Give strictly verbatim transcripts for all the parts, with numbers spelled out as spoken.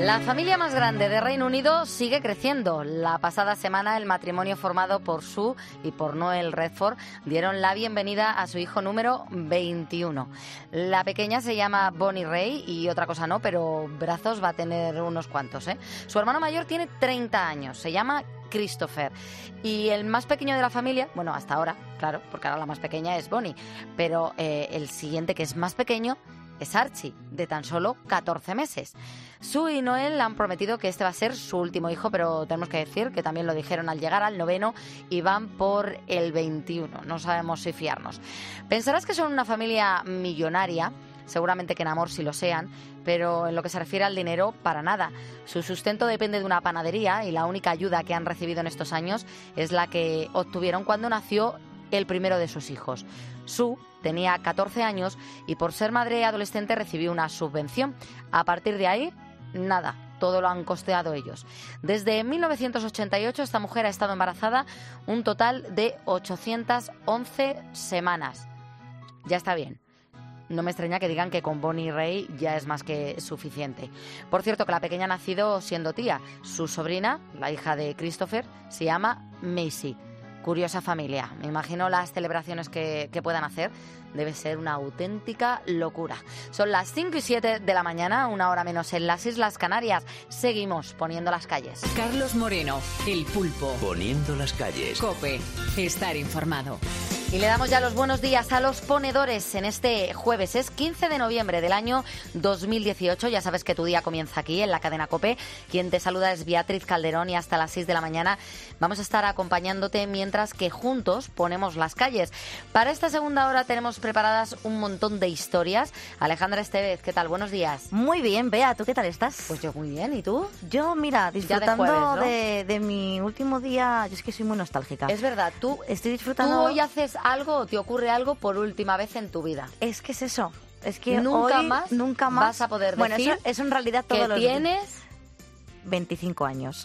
La familia más grande de Reino Unido sigue creciendo. La pasada semana el matrimonio formado por Sue y por Noel Redford dieron la bienvenida a su hijo número veintiuno. La pequeña se llama Bonnie Ray y otra cosa no, pero brazos va a tener unos cuantos, ¿eh? Su hermano mayor tiene treinta años, se llama Christopher. Y el más pequeño de la familia, bueno, hasta ahora, claro, porque ahora la más pequeña es Bonnie, pero eh, el siguiente, que es más pequeño, es Archie, de tan solo catorce meses. Sue y Noel han prometido que este va a ser su último hijo, pero tenemos que decir que también lo dijeron al llegar al noveno y van por el veintiuno. No sabemos si fiarnos. Pensarás que son una familia millonaria, seguramente que en amor sí lo sean, pero en lo que se refiere al dinero, para nada. Su sustento depende de una panadería y la única ayuda que han recibido en estos años es la que obtuvieron cuando nació el primero de sus hijos. Sue tenía catorce años y por ser madre adolescente recibió una subvención. A partir de ahí, nada, todo lo han costeado ellos. Desde mil novecientos ochenta y ocho esta mujer ha estado embarazada un total de ochocientas once semanas. Ya está bien. No me extraña que digan que con Bonnie Ray ya es más que suficiente. Por cierto, que la pequeña ha nacido siendo tía. Su sobrina, la hija de Christopher, se llama Maisie. Curiosa familia. Me imagino las celebraciones que, que puedan hacer. Debe ser una auténtica locura. Son las cinco y siete de la mañana, una hora menos en las Islas Canarias. Seguimos poniendo las calles. Carlos Moreno, El Pulpo. Poniendo las calles. COPE. Estar informado. Y le damos ya los buenos días a los ponedores en este jueves. Es quince de noviembre del año dos mil dieciocho. Ya sabes que tu día comienza aquí en la cadena COPE. Quien te saluda es Beatriz Calderón y hasta las seis de la mañana vamos a estar acompañándote mientras que juntos ponemos las calles. Para esta segunda hora tenemos preparadas un montón de historias. Alejandra Estevez, ¿qué tal? Buenos días. Muy bien, Bea, ¿tú qué tal estás? Pues yo muy bien, ¿y tú? Yo, mira, disfrutando de, jueves, ¿no? de, de mi último día. Yo es que soy muy nostálgica. Es verdad, tú estoy disfrutando. Tú hoy haces algo o te ocurre algo por última vez en tu vida. Es que es eso. Es que nunca hoy, más nunca más vas a poder bueno, decir eso, eso en realidad todos que los tienes veinticinco años.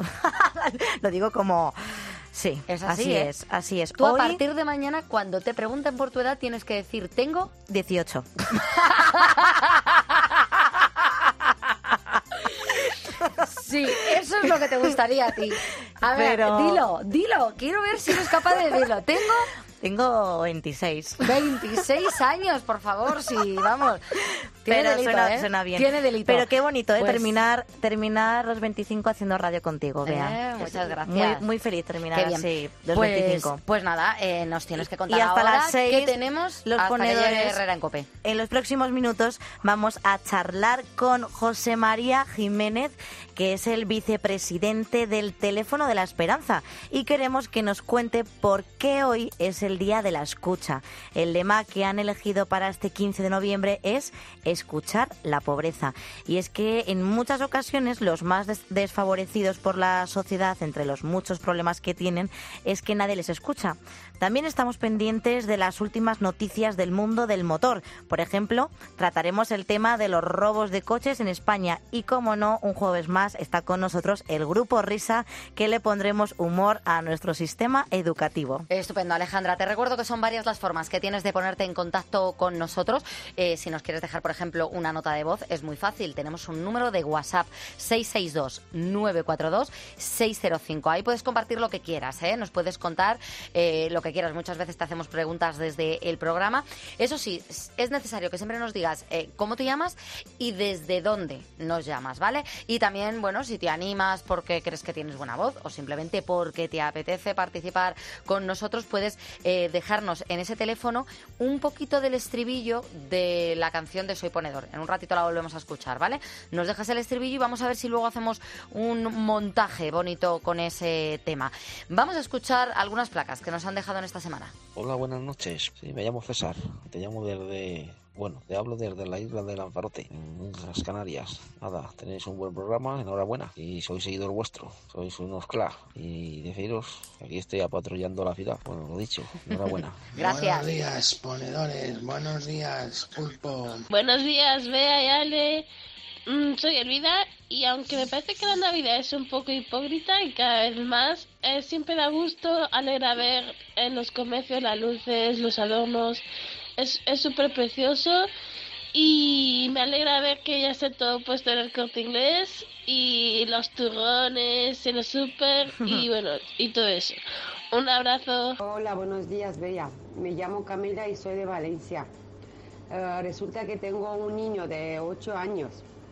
Lo digo como sí, es así, así ¿eh? es, así es. Tú hoy, a partir de mañana cuando te pregunten por tu edad tienes que decir tengo dieciocho. Sí, eso es lo que te gustaría a ti. A ver, Pero... dilo, dilo. Quiero ver si eres capaz de decirlo. Tengo... Tengo veintiséis. veintiséis años, por favor, sí, vamos. Tiene Pero delito, suena, ¿eh? suena bien. Tiene delito. Pero qué bonito, ¿eh? Pues... Terminar, terminar los veinticinco haciendo radio contigo, Bea. Eh, muchas gracias. Muy, muy feliz terminar Qué bien. así los pues, veinticinco. Pues nada, eh, nos tienes que contar y hasta ahora las seis, qué tenemos los hasta ponedores. Que llegue Herrera en COPE. En los próximos minutos vamos a charlar con José María Jiménez, que es el vicepresidente del Teléfono de la Esperanza, y queremos que nos cuente por qué hoy es el Día de la Escucha. El lema que han elegido para este quince de noviembre es escuchar la pobreza. Y es que en muchas ocasiones los más des- desfavorecidos por la sociedad, entre los muchos problemas que tienen, es que nadie les escucha. También estamos pendientes de las últimas noticias del mundo del motor. Por ejemplo, trataremos el tema de los robos de coches en España y, como no, un jueves más está con nosotros el Grupo Risa, que le pondremos humor a nuestro sistema educativo. Estupendo, Alejandra. Te recuerdo que son varias las formas que tienes de ponerte en contacto con nosotros. Eh, si nos quieres dejar, por ejemplo, una nota de voz, es muy fácil. Tenemos un número de WhatsApp seis seis dos, nueve cuatro dos, seis cero cinco. Ahí puedes compartir lo que quieras, ¿eh? Nos puedes contar eh, lo que quieras. Muchas veces te hacemos preguntas desde el programa. Eso sí, es necesario que siempre nos digas eh, cómo te llamas y desde dónde nos llamas, ¿vale? Y también, bueno, si te animas porque crees que tienes buena voz o simplemente porque te apetece participar con nosotros, puedes eh, dejarnos en ese teléfono un poquito del estribillo de la canción de Soy Ponedor. En un ratito la volvemos a escuchar, ¿vale? Nos dejas el estribillo y vamos a ver si luego hacemos un montaje bonito con ese tema. Vamos a escuchar algunas placas que nos han dejado en esta semana. Hola, buenas noches. Sí, me llamo César. Te llamo desde... Bueno, te hablo desde la isla de Lanzarote, en las Canarias. Nada, tenéis un buen programa, enhorabuena. Y soy seguidor vuestro, sois unos cla. Y deciros, aquí estoy apatrullando la ciudad. Bueno, lo dicho, enhorabuena. Gracias. Buenos días, ponedores. Buenos días, Pulpo. Buenos días, Bea y Ale. Mm, soy Elvira y aunque me parece que la Navidad es un poco hipócrita y cada vez más, eh, siempre da gusto, alegra ver en los comercios las luces, los adornos. Es es súper precioso Y me alegra ver que ya está todo puesto en el Corte Inglés y los turrones en el súper y bueno, y todo eso. Un abrazo. Hola, buenos días, Bella. Me llamo Camila y soy de Valencia. Uh, resulta que tengo un niño de ocho años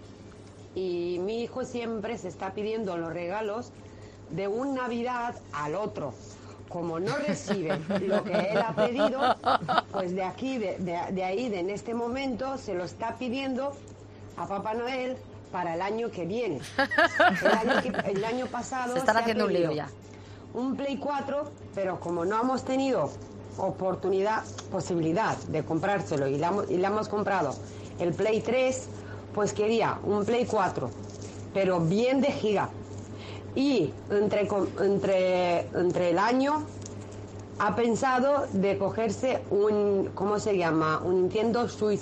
y mi hijo siempre se está pidiendo los regalos de una Navidad al otro. Como no recibe lo que él ha pedido, pues de aquí, de, de, de ahí, de en este momento, se lo está pidiendo a Papá Noel para el año que viene. El año, que, el año pasado se están se haciendo ha un lío ya. Un Play cuatro, pero como no hemos tenido oportunidad, posibilidad de comprárselo y le, hemos, y le hemos comprado el Play tres, pues quería un Play cuatro, pero bien de giga. Y entre, entre, entre el año ha pensado de cogerse un, ¿cómo se llama? Un Nintendo Switch.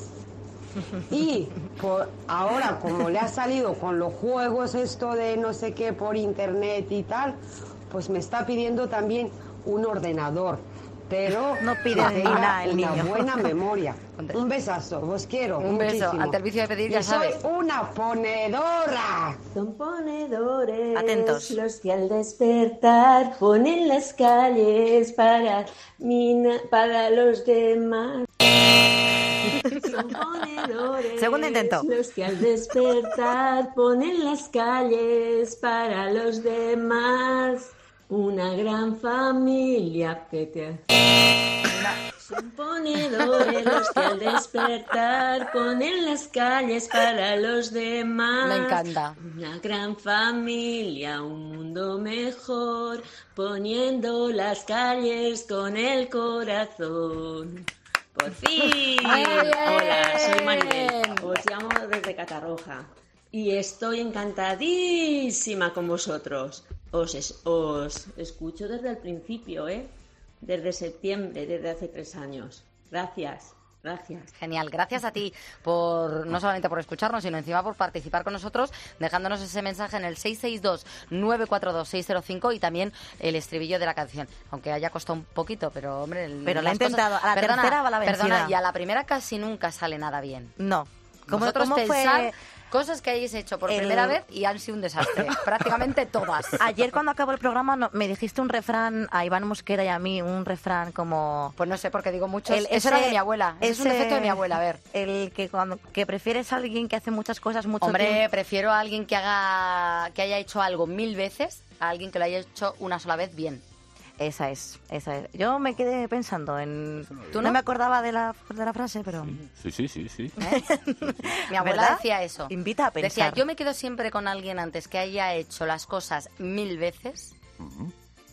Y por ahora, como le ha salido con los juegos esto de no sé qué por internet y tal, pues me está pidiendo también un ordenador. Pero no pide nada el una niño. buena memoria. Un besazo, os quiero. Un muchísimo. beso, ante el vicio de pedir, ya y sabes. Soy una ponedora. Son ponedores Atentos. los que al despertar ponen las calles para, mina, para los demás. Son ponedores Segundo intento. los que al despertar ponen las calles para los demás. Una gran familia que te... Son ponedores los que al despertar ponen las calles para los demás. Me encanta. Una gran familia, un mundo mejor, poniendo las calles con el corazón. ¡Por fin! ¡Muy bien! Hola, soy Maribel. Os llamo desde Catarroja y estoy encantadísima con vosotros. Os, es, os escucho desde el principio, ¿eh? Desde septiembre, desde hace tres años. Gracias, gracias. Genial, gracias a ti por no solamente por escucharnos, sino encima por participar con nosotros, dejándonos ese mensaje en el seis seis dos, nueve cuatro dos, seis cero cinco y también el estribillo de la canción. Aunque haya costado un poquito, pero hombre... El, Pero lo he las cosas- intentado. A la Perdona, tercera va la vencida. Perdona, y a la primera casi nunca sale nada bien. No. ¿Cómo, Vosotros cómo pensad fue? cosas que hayáis hecho por el- primera vez y han sido un desastre. Prácticamente todas. Ayer cuando acabó el programa no- me dijiste un refrán a Iván Mosquera y a mí, un refrán como... Pues no sé, porque digo muchos. El- Eso ese- era de mi abuela. Ese es un ese- defecto de mi abuela, a ver. El que cuando que prefieres a alguien que hace muchas cosas mucho Hombre, tiempo. prefiero a alguien que haga que haya hecho algo mil veces a alguien que lo haya hecho una sola vez bien. Esa es, esa es. Yo me quedé pensando en... ¿Tú no? no? me acordaba de la, de la frase, pero... Sí, sí, sí, sí. Mi abuela ¿Verdad? decía eso. Invita a pensar. Decía, yo me quedo siempre con alguien antes que haya hecho las cosas mil veces Ujú.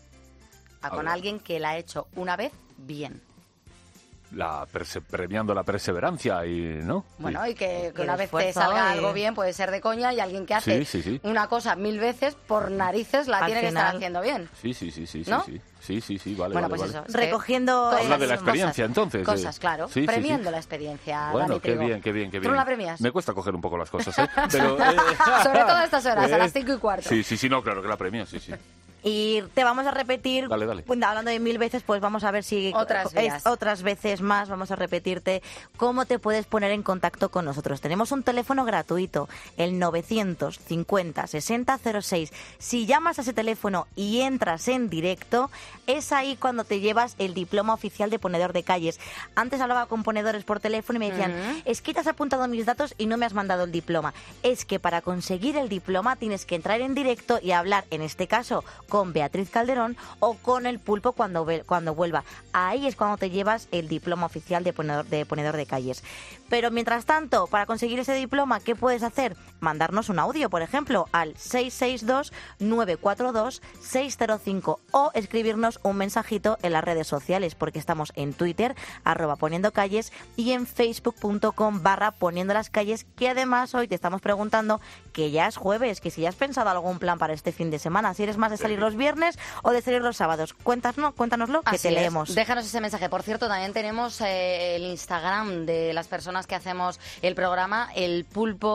a con ver. alguien que la ha hecho una vez bien. La perse- premiando la perseverancia y, ¿no? Bueno, Sí. y que, que Que una el vez te esfuerzo salga y- algo bien puede ser de coña y alguien que hace Sí, sí, sí. una cosa mil veces por narices la Al tiene que final- estar haciendo bien. Sí, sí, sí, sí, sí, ¿No? sí. Sí, sí, sí, vale, Bueno, vale, pues vale. eso. es que Recogiendo... cosas- Habla de la esas experiencia, cosas. entonces. de- Cosas, claro. Sí, sí, sí. Premiando la experiencia, Bueno, Dani qué Trigo. bien, qué bien, qué ¿Tú bien. no la premias? Me cuesta coger un poco las cosas, ¿eh? Pero, eh, Sobre todo a estas horas, a las eh, cinco y cuarto. Sí, sí, sí, no, claro que la premio, sí, sí. Y te vamos a repetir, Dale, dale. pues, hablando de mil veces, pues vamos a ver si Otras es- vías. otras veces más, vamos a repetirte cómo te puedes poner en contacto con nosotros. Tenemos un teléfono gratuito, el novecientos cincuenta, sesenta cero seis. Si llamas a ese teléfono y entras en directo, es ahí cuando te llevas el diploma oficial de ponedor de calles. Antes hablaba con ponedores por teléfono y me decían, Ujú. es que te has apuntado mis datos y no me has mandado el diploma. Es que para conseguir el diploma tienes que entrar en directo y hablar, en este caso, con Beatriz Calderón o con el Pulpo cuando, ve- cuando vuelva. Ahí es cuando te llevas el diploma oficial de ponedor, de ponedor de calles. Pero mientras tanto, para conseguir ese diploma, ¿qué puedes hacer? Mandarnos un audio, por ejemplo, al seis seis dos, nueve cuatro dos, seis cero cinco o escribirnos un mensajito en las redes sociales, porque estamos en Twitter, arroba poniendo calles, y en facebook.com barra poniendo las calles, que además hoy te estamos preguntando que ya es jueves, que si ya has pensado algún plan para este fin de semana, si eres más de salir los viernes o de salir los sábados. Cuéntanos, cuéntanoslo, que Así te es. leemos. Déjanos ese mensaje. Por cierto, también tenemos eh, el Instagram de las personas que hacemos el programa, el Pulpo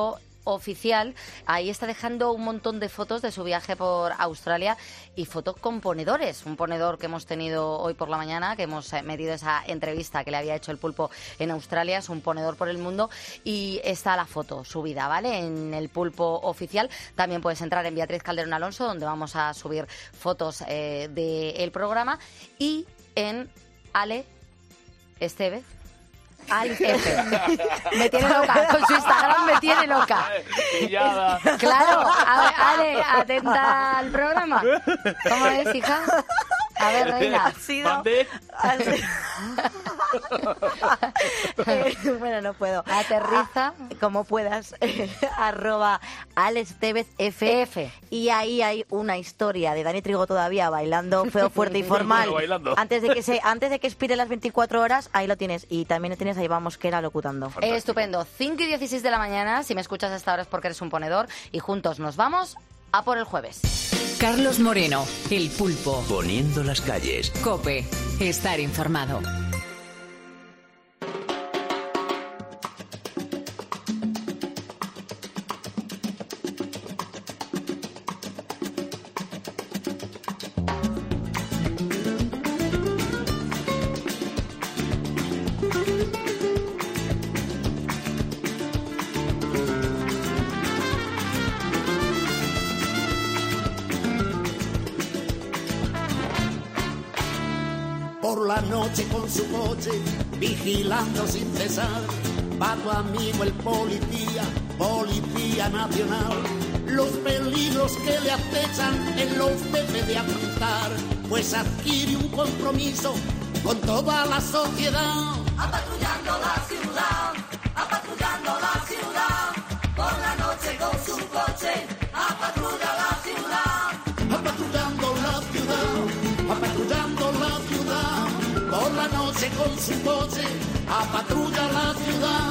oficial. Ahí está dejando un montón de fotos de su viaje por Australia y fotos con ponedores. Un ponedor que hemos tenido hoy por la mañana, que hemos metido esa entrevista que le había hecho el Pulpo en Australia. Es un ponedor por el mundo y está la foto subida, ¿vale? En el Pulpo oficial. También puedes entrar en Beatriz Calderón Alonso, donde vamos a subir fotos eh, del programa, y en Ale Estevez. Ali F. Me tiene loca, con su Instagram me tiene loca. Pillada. Claro, a ver, Ale, atenta al programa. ¿Cómo es, hija? A ver, Reina. Ha sido... ¿Mande? ha sido- Eh, bueno, no puedo. Aterriza. Ah, como puedas. Arroba Alex Tevez F. F. Y ahí hay una historia de Dani Trigo todavía bailando feo, fuerte y formal. Bueno, bailando. Antes de que se, antes de que expire las veinticuatro horas, ahí lo tienes. Y también tienes ahí vamos que era locutando. Eh, estupendo. cinco y dieciséis de la mañana. Si me escuchas hasta ahora es porque eres un ponedor. Y juntos nos vamos a por el jueves. Carlos Moreno, El Pulpo. Poniendo las calles. COPE. Estar informado. Por la noche con su coche, vigilando sin cesar, va tu amigo el policía, policía nacional. Los peligros que le acechan él los debe de afrontar, pues adquiere un compromiso con toda la sociedad. Apatrullando la ciudad, apatrullando la ciudad, por la noche con su coche, apatrulla la ciudad. Apatrullando la ciudad, apatrullando la ciudad, por la noche con su coche, apatrulla la ciudad.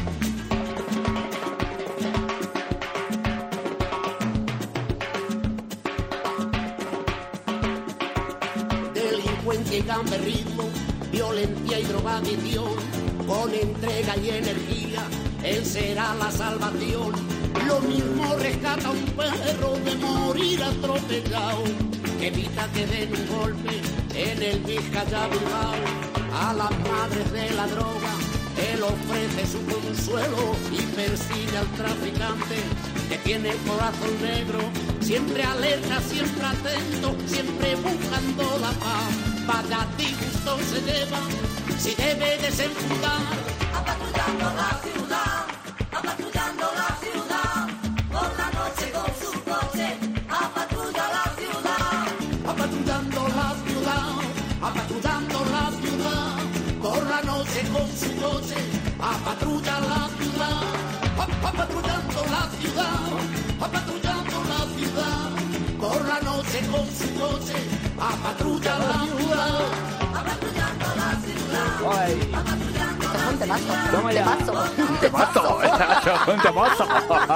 Delincuencia y gamberrismo, violencia y drogadicción, con entrega y energía, él será la salvación. Lo mismo rescata un perro de morir atropellado, que evita que den un golpe en el Vizcaya Bilbao. A las madres de la droga él ofrece su consuelo y persigue al traficante que tiene el corazón negro, siempre alerta, siempre atento, siempre buscando la paz. Vaya disgusto se lleva si debe desenfundar. Apatrullando la ciudad, apatrullando la ciudad, por la noche con su coche, apatrulla la ciudad. Apatrullando la ciudad, apatrullando la ciudad, por la noche con su coche, apatrulla la ciudad. Apatrullando la ciudad, apatrullando la ciudad, por la noche con su coche, apatrulla la ciudad. Apatrullando la ciudad. Ay. Esto fue un temazo. Toma Un ya. temazo. Un temazo. Un temazo.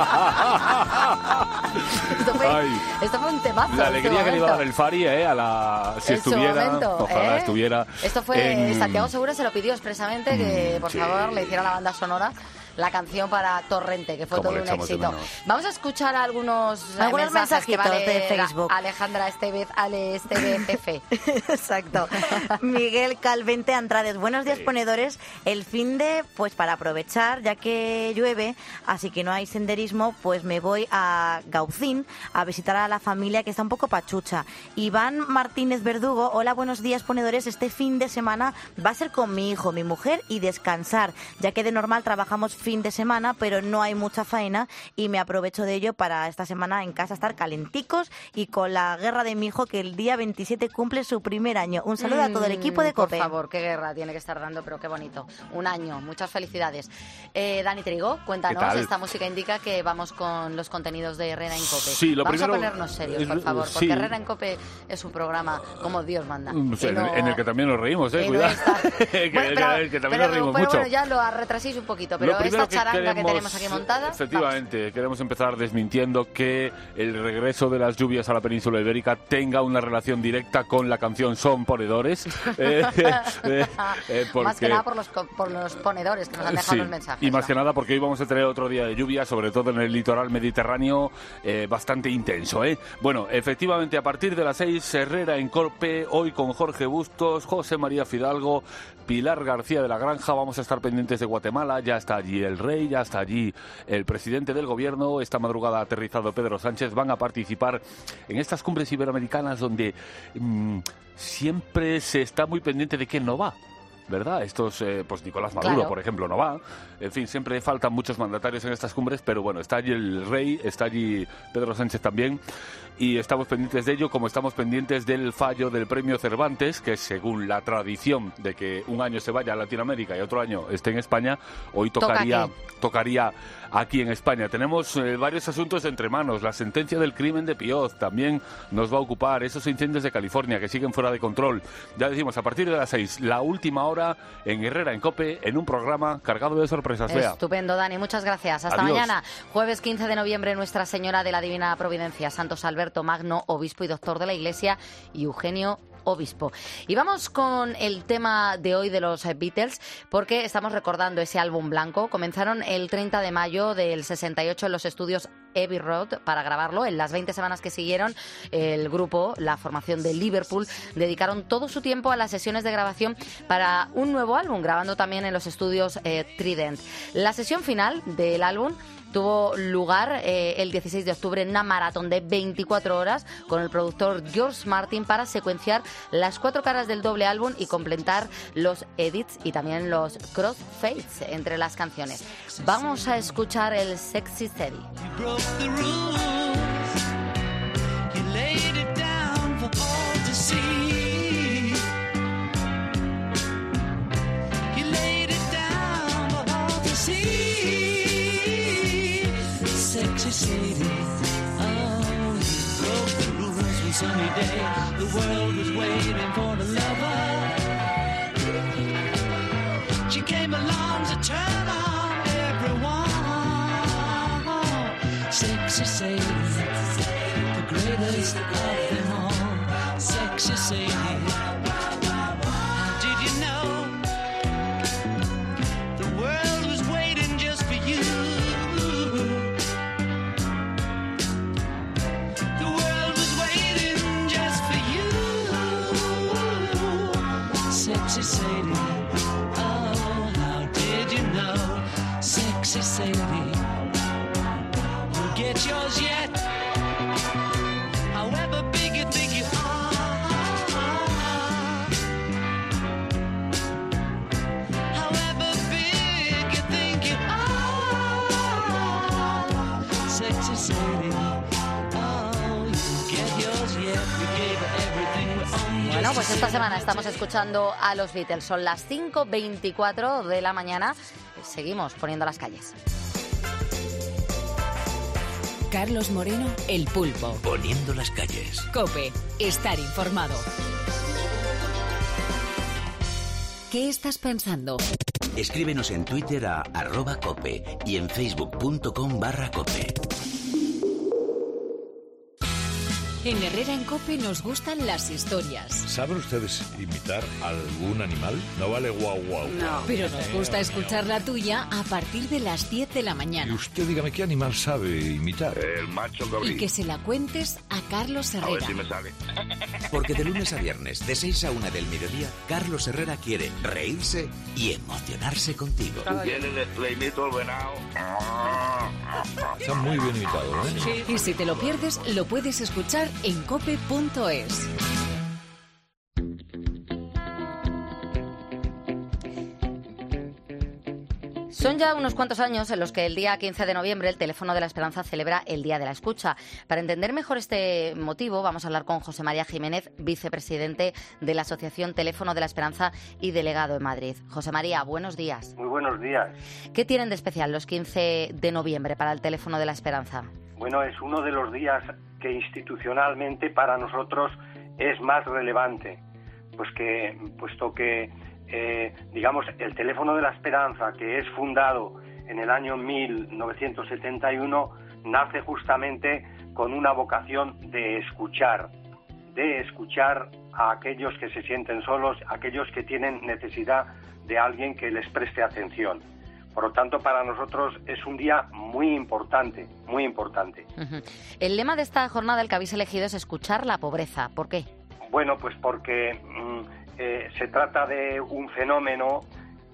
Esto fue, Ay. esto fue un temazo. La en este alegría que le iba a dar momento. el Fari, ¿eh? A la, si En su estuviera, momento, ojalá ¿eh? estuviera. Esto fue, en- Santiago Segura se lo pidió expresamente que por sí. favor le hiciera la banda sonora la canción para Torrente, que fue Cómo todo le un echamos de éxito. menos. Vamos a escuchar algunos, eh, Algunos mensajes que mensajitos vale de Facebook. Alejandra Estevez, Ale Estevez F. Exacto. Miguel Calvente Andrades. Buenos días, ponedores. El fin de, pues para aprovechar, ya que llueve, así que no hay senderismo, pues me voy a Gaucín a visitar a la familia que está un poco pachucha. Iván Martínez Verdugo. Hola, buenos días, ponedores. Este fin de semana va a ser con mi hijo, mi mujer y descansar, ya que de normal trabajamos fin de semana, pero no hay mucha faena y me aprovecho de ello para esta semana en casa estar calenticos y con la guerra de mi hijo, que el día veintisiete cumple su primer año. Un saludo a todo el equipo de Mm, Por COPE. favor, qué guerra tiene que estar dando, pero qué bonito. Un año, muchas felicidades. Eh, Dani Trigo, cuéntanos, ¿Qué tal? esta música indica que vamos con los contenidos de Herrera en COPE. Sí, lo vamos primero- a ponernos serios, por eh, favor, sí. porque Herrera en COPE es un programa como Dios manda. Mm, sí, Y en, no- el, en el que también nos reímos, eh, y no cuidado. está- que, Bueno, que- pero- que también pero- nos reímos pero mucho. bueno, ya lo retraséis un poquito, pero Lo es esta charanga que tenemos aquí montada. Efectivamente, vamos. Queremos empezar desmintiendo que el regreso de las lluvias a la península ibérica tenga una relación directa con la canción Son Ponedores. eh, eh, eh, porque... Más que nada por los, por los ponedores que nos han dejado sí, los mensajes. Y más ¿no? que nada porque hoy vamos a tener otro día de lluvia, sobre todo en el litoral mediterráneo, eh, bastante intenso. ¿eh? Bueno, efectivamente, a partir de las seis, Herrera en Corpe, hoy con Jorge Bustos, José María Fidalgo, Pilar García de la Granja. Vamos a estar pendientes de Guatemala. Ya está allí el rey, ya está allí el presidente del gobierno. Esta madrugada ha aterrizado Pedro Sánchez. Van a participar en estas cumbres iberoamericanas donde mmm, siempre se está muy pendiente de quién no va, ¿verdad? Estos, eh, pues Nicolás Maduro, claro. por ejemplo, no va. En fin, siempre faltan muchos mandatarios en estas cumbres, pero bueno, está allí el rey, está allí Pedro Sánchez también, y estamos pendientes de ello, como estamos pendientes del fallo del premio Cervantes, que según la tradición de que un año se vaya a Latinoamérica y otro año esté en España, hoy tocaría, tocaría aquí en España. Tenemos eh, varios asuntos entre manos. La sentencia del crimen de Pioz también nos va a ocupar. Esos incendios de California que siguen fuera de control. Ya decimos, a partir de las seis, la última hora en Herrera en Cope, en un programa cargado de sorpresas. Bea. Estupendo, Dani. Muchas gracias. Hasta Adiós. mañana. Jueves quince de noviembre, Nuestra Señora de la Divina Providencia. Santos Alberto Magno, obispo y doctor de la Iglesia, y Eugenio, obispo. Y vamos con el tema de hoy de los Beatles, porque estamos recordando ese álbum blanco. Comenzaron el treinta de mayo del sesenta y ocho en los estudios Abbey Road para grabarlo. En las veinte semanas que siguieron, el grupo, la formación de Liverpool, dedicaron todo su tiempo a las sesiones de grabación para un nuevo álbum, grabando también en los estudios eh, Trident. La sesión final del álbum tuvo lugar eh, el dieciséis de octubre en una maratón de veinticuatro horas con el productor George Martin para secuenciar las cuatro caras del doble álbum y completar los edits y también los crossfades entre las canciones. Vamos a escuchar el Sexy Steady. Sadie, oh, you broke the rules one sunny day. The world was waiting for the lover. She came along to turn on everyone. Sexy Sadie, the greatest of them all. Sexy Sadie. How did you know the world was waiting just for you? Sexy Sadie, oh, how did you know? Sexy Sadie, you'll get yours yet. However big you think you are, however big you think you are. Sexy Sadie, oh, you'll get yours yet. We gave her everything we owned. Bueno, pues esta semana estamos escuchando a los Beatles. Son las cinco veinticuatro de la mañana. Seguimos poniendo las calles. Carlos Moreno, El Pulpo. Poniendo las calles. COPE. Estar informado. ¿Qué estás pensando? Escríbenos en Twitter a arroba cope y en facebook punto com barra cope. En Herrera en Cope nos gustan las historias. ¿Saben ustedes imitar algún animal? No vale guau guau. No. Pero nos gusta escuchar la tuya a partir de las diez de la mañana. Y usted dígame qué animal sabe imitar. El macho cabrío. Y que se la cuentes a Carlos Herrera. A ver si me sale. Porque de lunes a viernes, de seis a una del mediodía, Carlos Herrera quiere reírse y emocionarse contigo. ¿Quién le imito el venado? Está muy bien imitado, ¿eh? Sí. Y si te lo pierdes, lo puedes escuchar en cope punto es. Son ya unos cuantos años en los que el día quince de noviembre el Teléfono de la Esperanza celebra el Día de la Escucha. Para entender mejor este motivo vamos a hablar con José María Jiménez, vicepresidente de la Asociación Teléfono de la Esperanza y delegado en Madrid. José María, buenos días. Muy buenos días. ¿Qué tienen de especial los quince de noviembre para el Teléfono de la Esperanza? Bueno, es uno de los días que institucionalmente para nosotros es más relevante, pues que, puesto que, eh, digamos, el Teléfono de la Esperanza, que es fundado en el año mil novecientos setenta y uno, nace justamente con una vocación de escuchar, de escuchar a aquellos que se sienten solos, aquellos que tienen necesidad de alguien que les preste atención. Por lo tanto, para nosotros es un día muy importante, muy importante. Uh-huh. El lema de esta jornada, el que habéis elegido, es escuchar la pobreza. ¿Por qué? Bueno, pues porque mm, eh, se trata de un fenómeno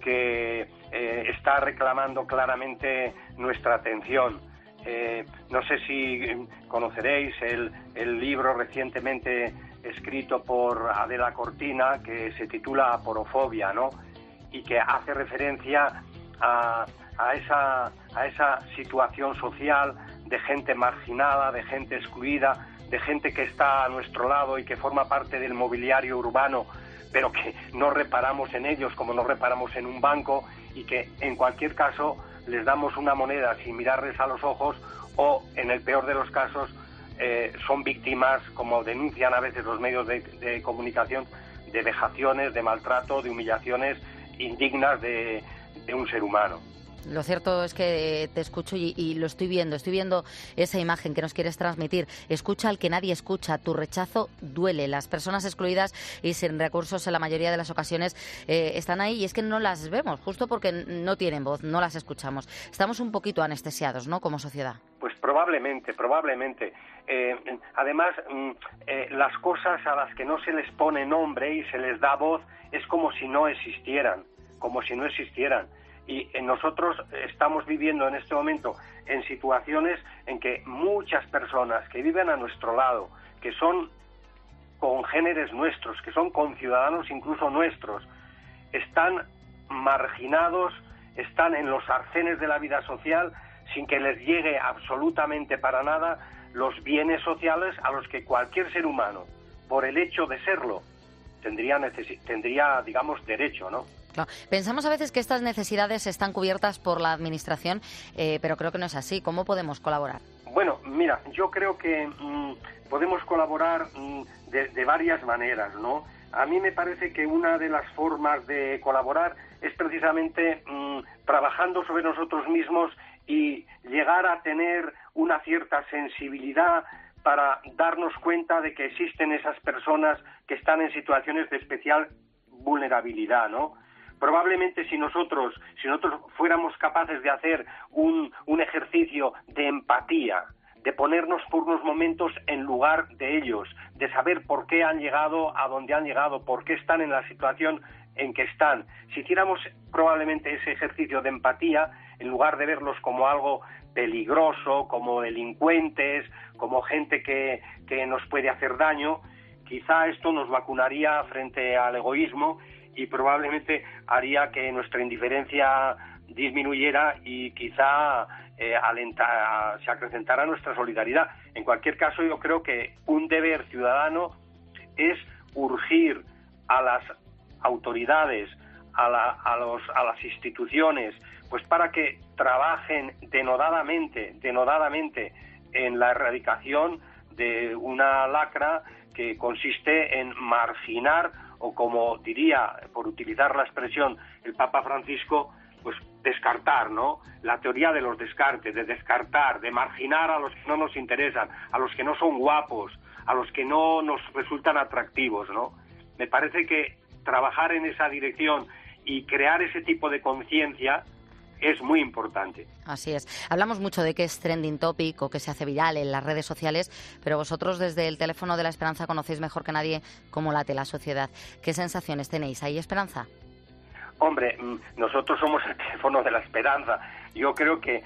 que eh, está reclamando claramente nuestra atención. Eh, no sé si conoceréis el, el libro recientemente escrito por Adela Cortina, que se titula Aporofobia, ¿no? Y que hace referencia a, a, esa, a esa situación social de gente marginada, de gente excluida, de gente que está a nuestro lado y que forma parte del mobiliario urbano, pero que no reparamos en ellos como no reparamos en un banco, y que en cualquier caso les damos una moneda sin mirarles a los ojos, o en el peor de los casos eh, son víctimas, como denuncian a veces los medios de, de comunicación, de vejaciones, de maltrato, de humillaciones indignas de, de un ser humano. Lo cierto es que te escucho y, y lo estoy viendo, estoy viendo esa imagen que nos quieres transmitir. Escucha al que nadie escucha, tu rechazo duele. Las personas excluidas y sin recursos en la mayoría de las ocasiones eh, están ahí, y es que no las vemos, justo porque no tienen voz, no las escuchamos. Estamos un poquito anestesiados, ¿no?, como sociedad. Pues probablemente, probablemente. Eh, además, mm, eh, las cosas a las que no se les pone nombre y se les da voz es como si no existieran, como si no existieran. Y nosotros estamos viviendo en este momento en situaciones en que muchas personas que viven a nuestro lado, que son congéneres nuestros, que son conciudadanos incluso nuestros, están marginados, están en los arcenes de la vida social sin que les llegue absolutamente para nada los bienes sociales a los que cualquier ser humano, por el hecho de serlo, tendría, necesi- tendría digamos, derecho, ¿no? Claro. Pensamos a veces que estas necesidades están cubiertas por la Administración, eh, pero creo que no es así. ¿Cómo podemos colaborar? Bueno, mira, yo creo que mmm, podemos colaborar mmm, de, de varias maneras, ¿no? A mí me parece que una de las formas de colaborar es precisamente mmm, trabajando sobre nosotros mismos y llegar a tener una cierta sensibilidad para darnos cuenta de que existen esas personas que están en situaciones de especial vulnerabilidad, ¿no? Probablemente si nosotros, si nosotros fuéramos capaces de hacer un, un ejercicio de empatía, de ponernos por unos momentos en lugar de ellos, de saber por qué han llegado a donde han llegado, por qué están en la situación en que están, si hiciéramos probablemente ese ejercicio de empatía, en lugar de verlos como algo peligroso, como delincuentes, como gente que, que nos puede hacer daño, quizá esto nos vacunaría frente al egoísmo y probablemente haría que nuestra indiferencia disminuyera y quizá eh, alenta, se acrecentara nuestra solidaridad. En cualquier caso, yo creo que un deber ciudadano es urgir a las autoridades, a, la, a, los, a las instituciones, pues para que trabajen denodadamente, denodadamente en la erradicación de una lacra que consiste en marginar, o como diría, por utilizar la expresión, el Papa Francisco, pues descartar, ¿no? La teoría de los descartes, de descartar, de marginar a los que no nos interesan, a los que no son guapos, a los que no nos resultan atractivos, ¿no? Me parece que trabajar en esa dirección y crear ese tipo de conciencia es muy importante. Así es. Hablamos mucho de que es trending topic o que se hace viral en las redes sociales, pero vosotros desde el teléfono de la esperanza conocéis mejor que nadie cómo late la sociedad. ¿Qué sensaciones tenéis? ¿Hay esperanza? Hombre, nosotros somos el teléfono de la esperanza. Yo creo que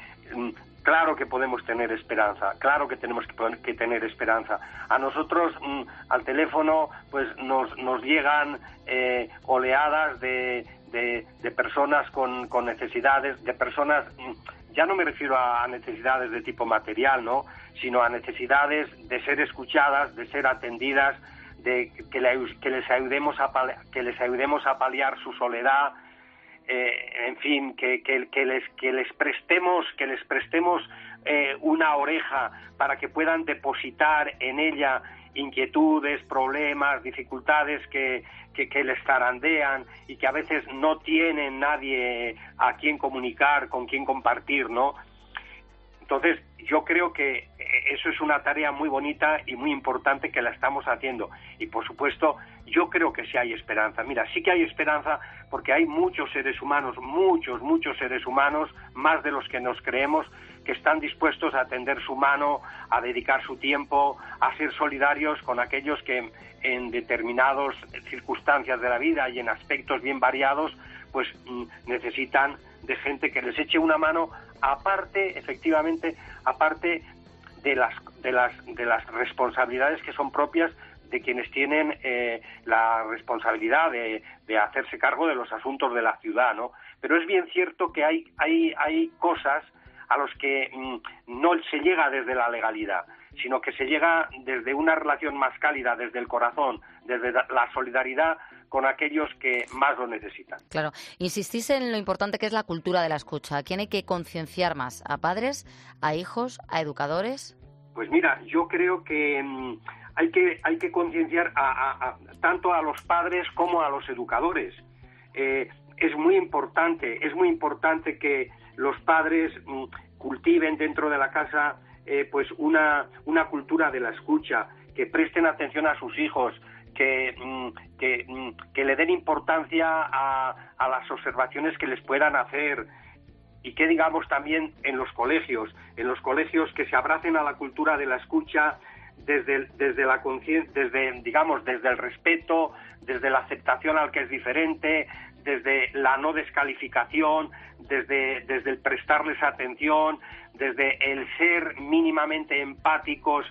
claro que podemos tener esperanza, claro que tenemos que, que tener esperanza. A nosotros al teléfono pues nos, nos llegan eh, oleadas de De, de personas con, con necesidades, de personas, ya no me refiero a necesidades de tipo material, ¿no?, sino a necesidades de ser escuchadas, de ser atendidas, de que, le, que les ayudemos a paliar, que les ayudemos a paliar su soledad. eh, en fin, que, que, que les que les prestemos que les prestemos eh, una oreja para que puedan depositar en ella inquietudes, problemas, dificultades que, que, que les zarandean y que a veces no tienen nadie a quien comunicar, con quien compartir, ¿no? Entonces, yo creo que eso es una tarea muy bonita y muy importante que la estamos haciendo. Y, por supuesto, yo creo que sí hay esperanza. Mira, sí que hay esperanza porque hay muchos seres humanos, muchos, muchos seres humanos, más de los que nos creemos, que están dispuestos a tender su mano, a dedicar su tiempo, a ser solidarios con aquellos que en determinadas circunstancias de la vida y en aspectos bien variados, pues necesitan de gente que les eche una mano, aparte, efectivamente, aparte de las de las de las responsabilidades que son propias de quienes tienen eh, la responsabilidad de, de hacerse cargo de los asuntos de la ciudad, ¿no? Pero es bien cierto que hay hay hay cosas a los que mmm, no se llega desde la legalidad, sino que se llega desde una relación más cálida, desde el corazón, desde la solidaridad con aquellos que más lo necesitan. Claro. Insistís en lo importante que es la cultura de la escucha. ¿A quién hay que concienciar más? ¿A padres, a hijos, a educadores? Pues mira, yo creo que mmm, hay que hay que concienciar a, a, a, tanto a los padres como a los educadores. Eh, es muy importante, es muy importante que los padres mmm, cultiven dentro de la casa eh, pues una una cultura de la escucha, que presten atención a sus hijos, que, que, que le den importancia a, a las observaciones que les puedan hacer, y que digamos también en los colegios, en los colegios que se abracen a la cultura de la escucha desde, desde la conciencia, desde, digamos, desde el respeto, desde la aceptación al que es diferente, desde la no descalificación, desde, desde el prestarles atención, desde el ser mínimamente empáticos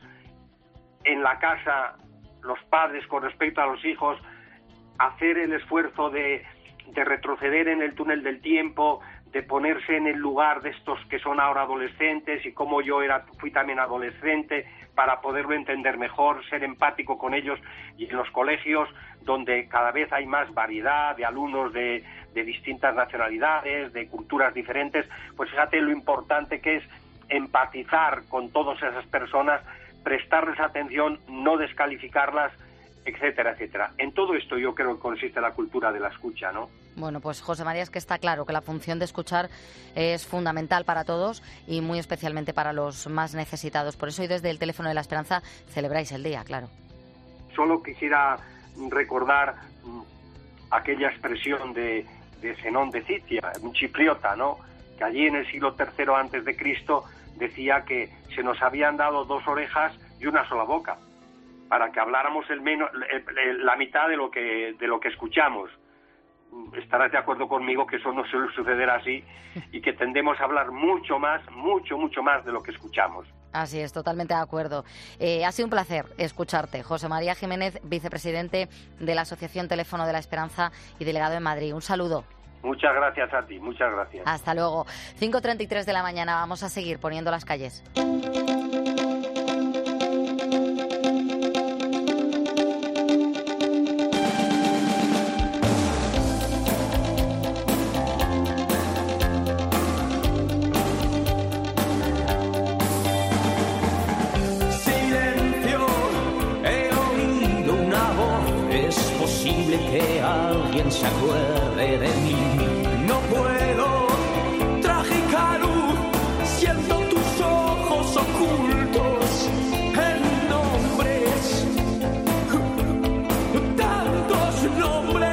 en la casa, los padres con respecto a los hijos, hacer el esfuerzo de, de retroceder en el túnel del tiempo, de ponerse en el lugar de estos que son ahora adolescentes y cómo yo era fui también adolescente, para poderlo entender mejor, ser empático con ellos. Y en los colegios, donde cada vez hay más variedad de alumnos de, de distintas nacionalidades, de culturas diferentes, pues fíjate lo importante que es empatizar con todas esas personas, prestarles atención, no descalificarlas, etcétera, etcétera. En todo esto yo creo que consiste la cultura de la escucha, ¿no? Bueno, pues José María, es que está claro que la función de escuchar es fundamental para todos y muy especialmente para los más necesitados. Por eso hoy desde el Teléfono de la Esperanza celebráis el día, claro. Solo quisiera recordar aquella expresión de, de Zenón de Citia, un chipriota, ¿no? Que allí en el siglo tercero antes de Cristo decía que se nos habían dado dos orejas y una sola boca, para que habláramos el menos, el, el, la mitad de lo que de lo que escuchamos. Estarás de acuerdo conmigo que eso no suele suceder así y que tendemos a hablar mucho más, mucho, mucho más de lo que escuchamos. Así es, totalmente de acuerdo. Eh, ha sido un placer escucharte. José María Jiménez, vicepresidente de la Asociación Teléfono de la Esperanza y delegado en Madrid. Un saludo. Muchas gracias a ti, muchas gracias. Hasta luego. cinco treinta y tres de la mañana, vamos a seguir poniendo las calles. Silencio, he oído una voz, es posible que alguien se acuerde de mí. No puedo, trágica luz, siento tus ojos ocultos en nombres, tantos nombres.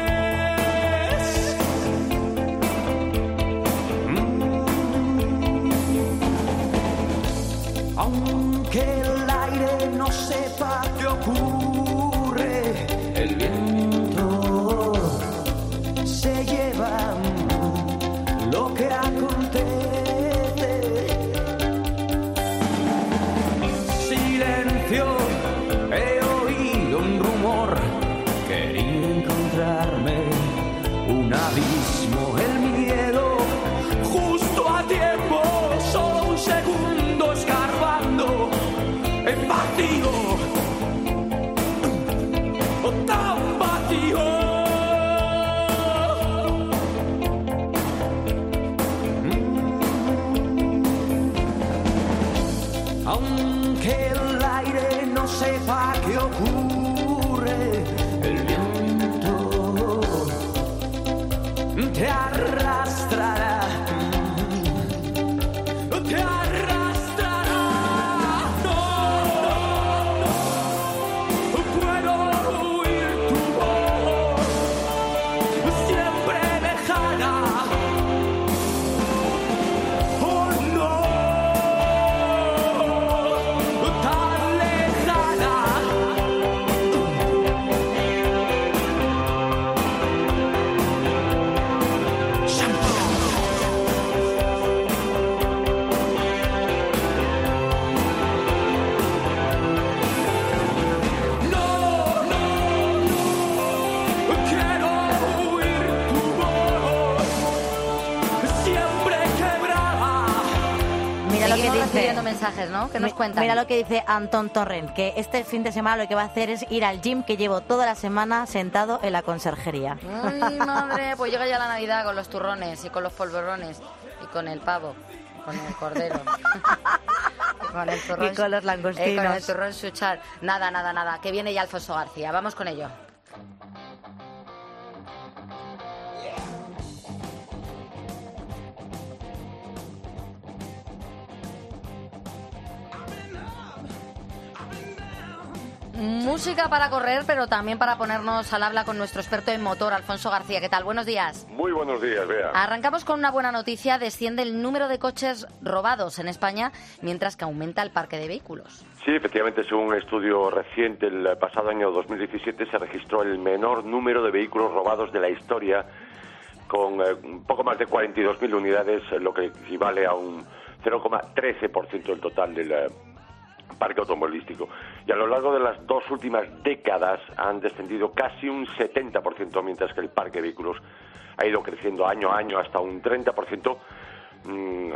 Mm. Aunque el aire no sepa qué ocurre, el viento se lleva lo que acontece. Silencio, he oído un rumor, quería encontrarme un abismo, el miedo, justo a tiempo, solo un segundo escarbando en vacío, tan vacío. aunque el aire no sepa qué ocurre, el viento te arrastrará, te arrastrará. No, no puedo oír tu voz, siempre lejana. Oh no, tan lejana. Mira lo que Seguimos dice. recibiendo mensajes, ¿no? ¿Qué nos Mi- cuentan? Mira lo que dice Antón Torrent, que este fin de semana lo que va a hacer es ir al gym, que llevo toda la semana sentado en la conserjería. Ay, madre, pues llega ya la Navidad con los turrones y con los polvorones y con el pavo, y con el cordero. y con el turrón, Y con los langostinos. eh, con el turrón suchar. Nada, nada, nada, que viene ya Alfonso García. Vamos con ello. Música para correr, pero también para ponernos al habla con nuestro experto en motor, Alfonso García. ¿Qué tal? Buenos días. Muy buenos días, Bea. Arrancamos con una buena noticia. Desciende el número de coches robados en España, mientras que aumenta el parque de vehículos. Sí, efectivamente, según un estudio reciente, el pasado año dos mil diecisiete se registró el menor número de vehículos robados de la historia, con eh, un poco más de cuarenta y dos mil unidades, lo que equivale a un cero coma trece por ciento del total del eh, parque automovilístico. Y a lo largo de las dos últimas décadas han descendido casi un setenta por ciento, mientras que el parque de vehículos ha ido creciendo año a año hasta un treinta por ciento, mm,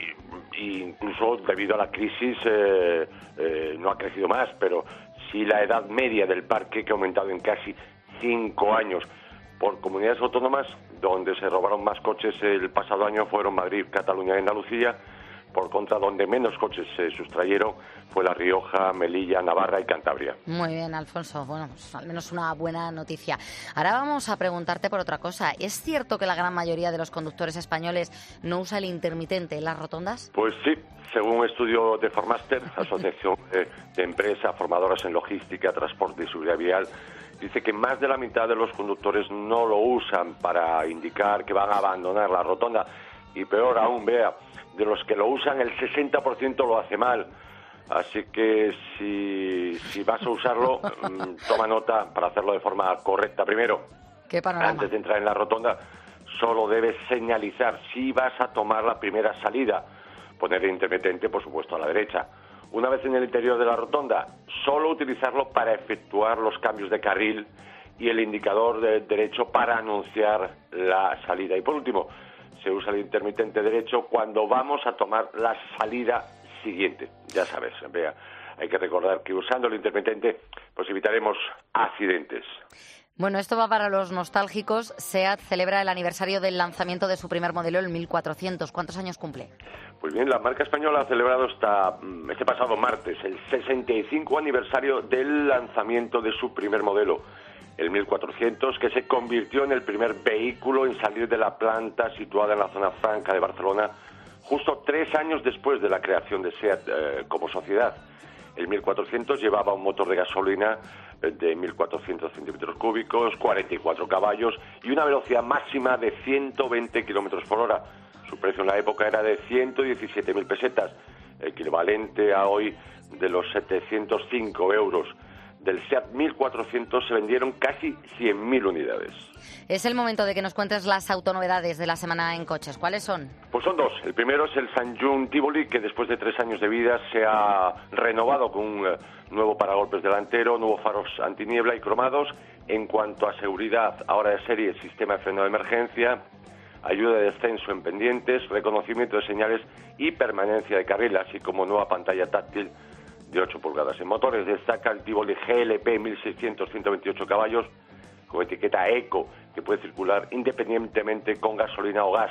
y, y incluso debido a la crisis eh, eh, no ha crecido más, pero sí la edad media del parque, que ha aumentado en casi cinco años. Por comunidades autónomas, donde se robaron más coches el pasado año fueron Madrid, Cataluña y Andalucía. Por contra, donde menos coches se sustrayeron fue La Rioja, Melilla, Navarra y Cantabria. Muy bien, Alfonso. Bueno, pues al menos una buena noticia. Ahora vamos a preguntarte por otra cosa. ¿Es cierto que la gran mayoría de los conductores españoles no usa el intermitente en las rotondas? Pues sí, según un estudio de Formaster, Asociación de, de Empresas Formadoras en Logística, Transporte y Seguridad Vial, dice que más de la mitad de los conductores no lo usan para indicar que van a abandonar la rotonda. Y peor aún, vea, de los que lo usan, el sesenta por ciento lo hace mal. Así que si, si vas a usarlo, toma nota para hacerlo de forma correcta. Primero, ¿Qué panorama? antes de entrar en la rotonda, solo debes señalizar si vas a tomar la primera salida. Poner el intermitente, por supuesto, a la derecha. Una vez en el interior de la rotonda, solo utilizarlo para efectuar los cambios de carril y el indicador de derecho para anunciar la salida. Y por último, se usa el intermitente derecho cuando vamos a tomar la salida siguiente. Ya sabes, vea, hay que recordar que usando el intermitente pues evitaremos accidentes. Bueno, esto va para los nostálgicos. SEAT celebra el aniversario del lanzamiento de su primer modelo, el mil cuatrocientos. ¿Cuántos años cumple? Pues bien, la marca española ha celebrado hasta este pasado martes el sesenta y cinco aniversario del lanzamiento de su primer modelo, el mil cuatrocientos, que se convirtió en el primer vehículo en salir de la planta situada en la zona franca de Barcelona, justo tres años después de la creación de SEAT eh, como sociedad. El mil cuatrocientos llevaba un motor de gasolina de mil cuatrocientos centímetros cúbicos, cuarenta y cuatro caballos y una velocidad máxima de ciento veinte kilómetros por hora. Su precio en la época era de ciento diecisiete mil pesetas, equivalente a hoy de los setecientos cinco euros. Del SEAT mil cuatrocientos se vendieron casi cien mil unidades. Es el momento de que nos cuentes las autonovedades de la semana en coches. ¿Cuáles son? Pues son dos. El primero es el Sanjun Tivoli, que después de tres años de vida se ha renovado con un uh, nuevo paragolpes delantero, nuevos faros antiniebla y cromados. En cuanto a seguridad, ahora de serie, sistema de freno de emergencia, ayuda de descenso en pendientes, reconocimiento de señales y permanencia de carril, así como nueva pantalla táctil de ocho pulgadas. En motores destaca el Tivoli G L P mil seiscientos, ciento veintiocho caballos, con etiqueta Eco, que puede circular independientemente con gasolina o gas.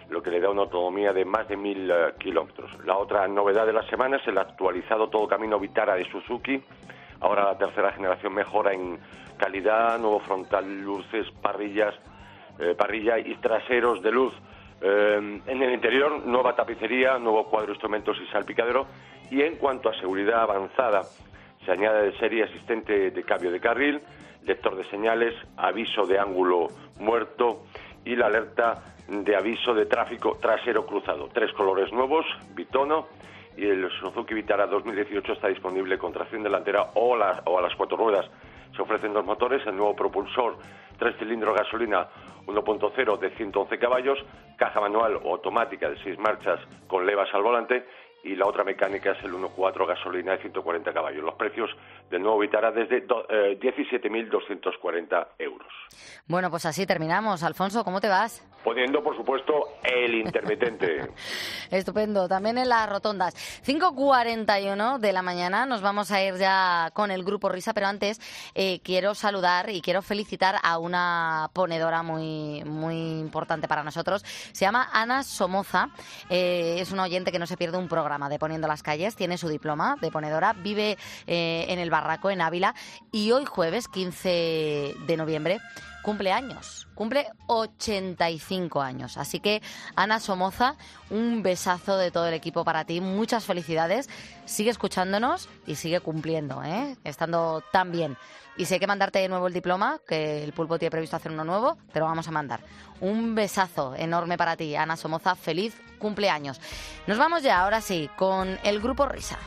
lo que le da una autonomía de más de mil uh, kilómetros. La otra novedad de la semana es el actualizado todo camino Vitara de Suzuki. Ahora la tercera generación mejora en calidad, nuevo frontal, luces, parrillas, eh, parrilla y traseros de luz. Eh, en el interior, nueva tapicería, nuevo cuadro de instrumentos y salpicadero. Y en cuanto a seguridad avanzada, se añade de serie asistente de cambio de carril, lector de señales, aviso de ángulo muerto y la alerta de aviso de tráfico trasero cruzado. Tres colores nuevos, bitono, y el Suzuki Vitara dos mil dieciocho está disponible con tracción delantera o, la, o a las cuatro ruedas. Se ofrecen dos motores, el nuevo propulsor tres cilindros gasolina uno punto cero de ciento once caballos, caja manual o automática de seis marchas con levas al volante, y la otra mecánica es el uno punto cuatro gasolina de ciento cuarenta caballos. Los precios del nuevo Vitara desde eh, diecisiete mil doscientos cuarenta euros. Bueno, pues así terminamos. Alfonso, ¿cómo te vas? Poniendo, por supuesto, el intermitente. Estupendo, también en las rotondas. cinco cuarenta y uno de la mañana, nos vamos a ir ya con el Grupo Risa, pero antes eh, quiero saludar y quiero felicitar a una ponedora muy, muy importante para nosotros. Se llama Ana Somoza, eh, es una oyente que no se pierde un programa de Poniendo las Calles, tiene su diploma de ponedora, vive eh, en el Barraco, en Ávila, y hoy jueves, quince de noviembre, cumple años, cumple ochenta y cinco años. Así que, Ana Somoza, un besazo de todo el equipo para ti, muchas felicidades, sigue escuchándonos y sigue cumpliendo, ¿eh? Estando tan bien. Y si hay que mandarte de nuevo el diploma, que el Pulpo tiene previsto hacer uno nuevo, te lo vamos a mandar. Un besazo enorme para ti, Ana Somoza, feliz cumpleaños. Nos vamos ya, ahora sí, con el Grupo Risa.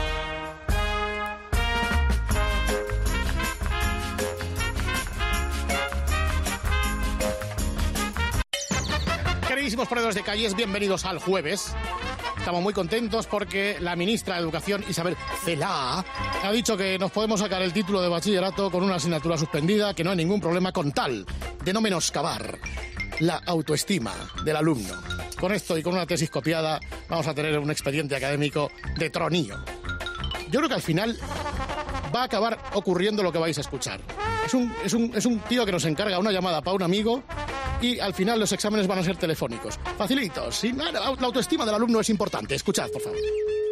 Queridísimos ponedores de calles, bienvenidos al jueves. Estamos muy contentos porque la ministra de Educación, Isabel Celaá, ha dicho que nos podemos sacar el título de bachillerato con una asignatura suspendida, que no hay ningún problema con tal de no menoscabar la autoestima del alumno. Con esto y con una tesis copiada vamos a tener un expediente académico de tronillo. Yo creo que al final va a acabar ocurriendo lo que vais a escuchar. Es un, es un, es un tío que nos encarga una llamada para un amigo y al final los exámenes van a ser telefónicos. Facilitos. ¿Sí? La, la autoestima del alumno es importante. Escuchad, por favor.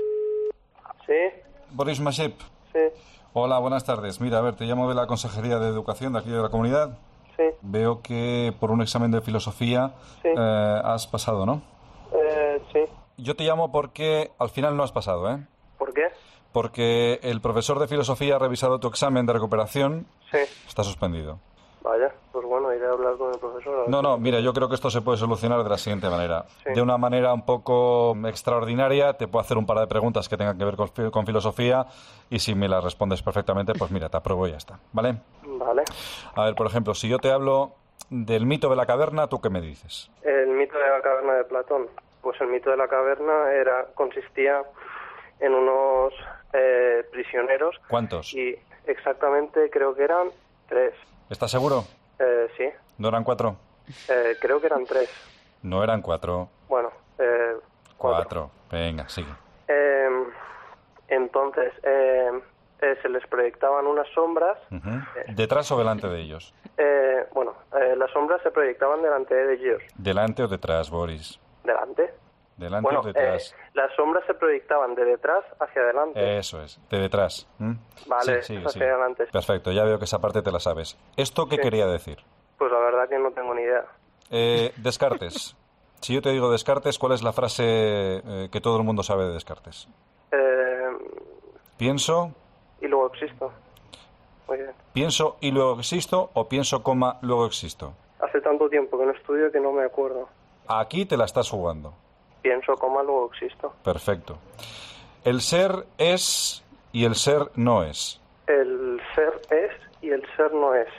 Sí. Boris Masip. Sí. Hola, buenas tardes. Mira, a ver, te llamo de la Consejería de Educación de aquí de la comunidad. Sí. Veo que por un examen de filosofía sí. eh, has pasado, ¿no? Eh, sí. Yo te llamo porque al final no has pasado, ¿eh? ¿Por qué? Porque el profesor de filosofía ha revisado tu examen de recuperación. Sí. Está suspendido. Vaya, pues bueno, iré a hablar con el profesor. No, no, mira, yo creo que esto se puede solucionar de la siguiente manera. Sí. De una manera un poco extraordinaria, te puedo hacer un par de preguntas que tengan que ver con, con filosofía y si me las respondes perfectamente, pues mira, te apruebo y ya está, ¿vale? Vale. A ver, por ejemplo, si yo te hablo del mito de la caverna, ¿tú qué me dices? El mito de la caverna de Platón. Pues el mito de la caverna era consistía en unos eh, prisioneros. ¿Cuántos? Y exactamente creo que eran tres. ¿Estás seguro? Eh, sí. ¿No eran cuatro? Eh, creo que eran tres. No eran cuatro. Bueno, eh, cuatro. Cuatro. Venga, sigue. Eh, entonces, eh, eh, se les proyectaban unas sombras. Uh-huh. eh, ¿Detrás o delante de ellos? Eh, bueno, eh, las sombras se proyectaban delante de ellos. ¿Delante o detrás, Boris? ¿Delante? ¿Delante bueno, o detrás? Eh, las sombras se proyectaban de detrás hacia adelante. Eso es, de detrás. ¿Mm? Vale, sí, sí, hacia sí. adelante. Perfecto, ya veo que esa parte te la sabes. ¿Esto qué Sí. quería decir? Pues la verdad que no tengo ni idea. Eh, Descartes. Si yo te digo Descartes, ¿cuál es la frase eh, que todo el mundo sabe de Descartes? Eh, Pienso, y luego existo. Muy bien. pienso y luego existo o pienso, coma, luego existo. Hace tanto tiempo que no estudio que no me acuerdo. Aquí te la estás jugando. Pienso, coma, luego existo. Perfecto. El ser es y el ser no es. El ser es y el ser no es.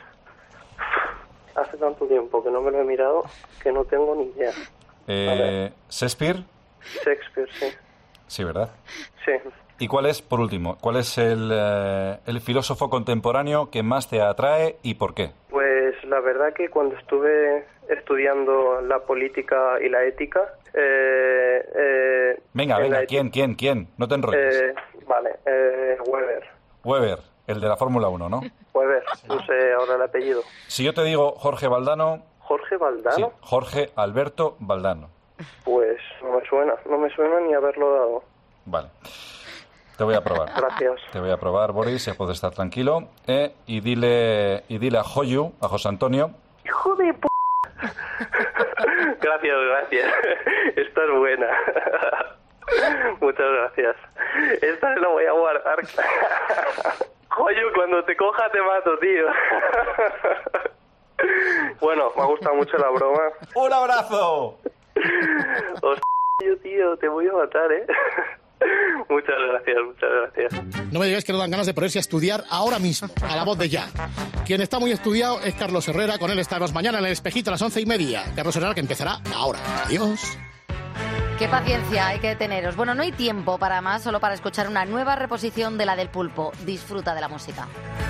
Hace tanto tiempo que no me lo he mirado que no tengo ni idea. Eh, ¿Shakespeare? Shakespeare, sí. Sí, ¿verdad? Sí. ¿Y cuál es, por último, cuál es el, eh, el filósofo contemporáneo que más te atrae y por qué? Pues la verdad que cuando estuve estudiando la política y la ética... Eh, eh, Venga, en venga, la ¿quién, quién, quién? No te enrolles. Eh, vale, eh, Weber. Weber, el de la Fórmula uno, ¿no? Weber, no sé ahora el apellido. Si yo te digo Jorge Valdano... ¿Jorge Valdano? Sí, Jorge Alberto Valdano. Pues no me suena, no me suena ni haberlo dado. Vale. Te voy a probar. Gracias. Te voy a probar, Boris, ya puedes estar tranquilo. Eh, y dile y dile a Joyu, a José Antonio. ¡Hijo de p***! Gracias, gracias. Esta es buena. Muchas gracias. Esta la voy a guardar. Joyu, cuando te coja te mato, tío. Bueno, me ha gustado mucho la broma. ¡Un abrazo! Hostia, tío, te voy a matar, ¿eh? Muchas gracias, muchas gracias. No me digáis que no dan ganas de ponerse a estudiar ahora mismo, a la voz de ya. Quien está muy estudiado es Carlos Herrera, con él estaremos mañana en el Espejito a las once y media. Carlos Herrera, que empezará ahora. Adiós. Qué paciencia hay que teneros. Bueno, no hay tiempo para más, solo para escuchar una nueva reposición de la del Pulpo. Disfruta de la música.